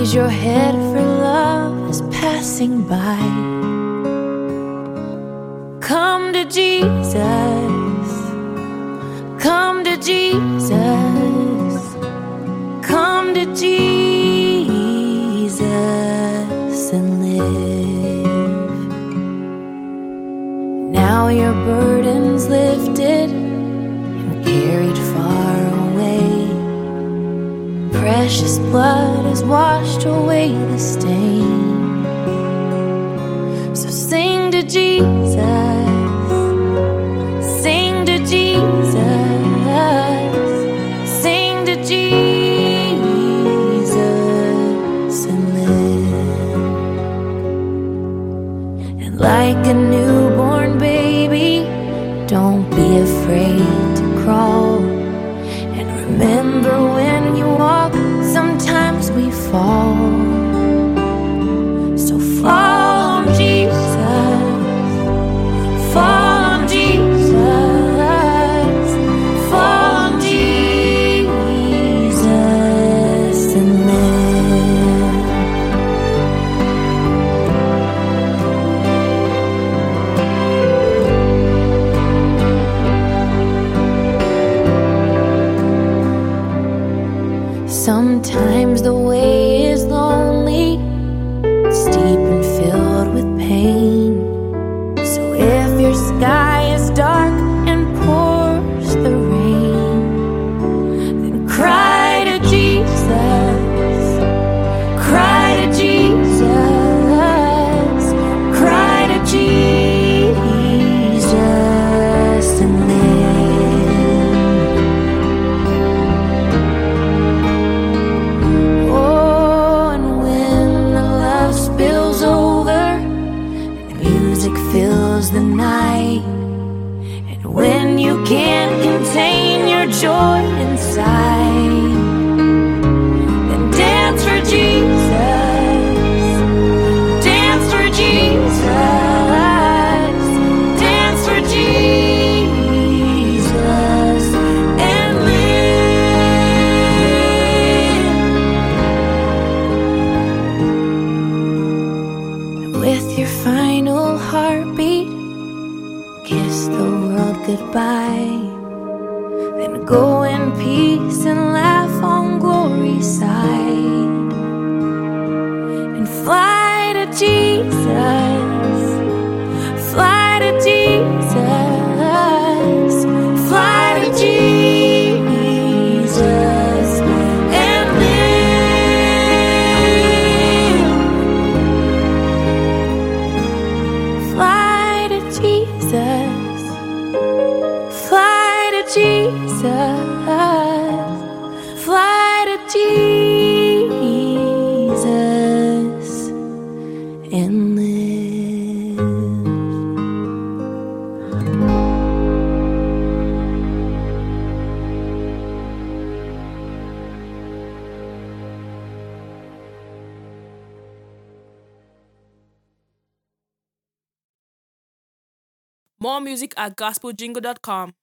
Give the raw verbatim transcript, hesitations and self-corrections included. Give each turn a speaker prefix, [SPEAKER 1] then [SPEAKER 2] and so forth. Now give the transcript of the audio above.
[SPEAKER 1] your head, for love is passing by. Come to Jesus, come to Jesus, come to Jesus and live. Now your burden's lifted and carried far away. Precious blood has washed away the stain. So sing to Jesus, sing to Jesus, sing to Jesus and live. And like a newborn baby, don't be afraid to crawl. And remember, when you walk, sometimes we fall. So fall on Jesus, fall on Jesus, fall on Jesus and live. Sometimes the way is lonely, steep and filled with pain. So if your sky is dark and pours the rain, then cry to Jesus, cry to Jesus, cry to Jesus and live. Oh, and when the love spills over and music fills the night, and when you can't contain your joy inside, then dance for Jesus, dance for Jesus, dance for Jesus and live. With your final heartbeat, kiss the world goodbye. Then go in peace and laugh on glory's side. And fly to Jesus, fly to Jesus, fly to Jesus and live. Fly to Jesus, fly to Jesus, fly to Jesus and live.
[SPEAKER 2] More music at gospel jingle dot com.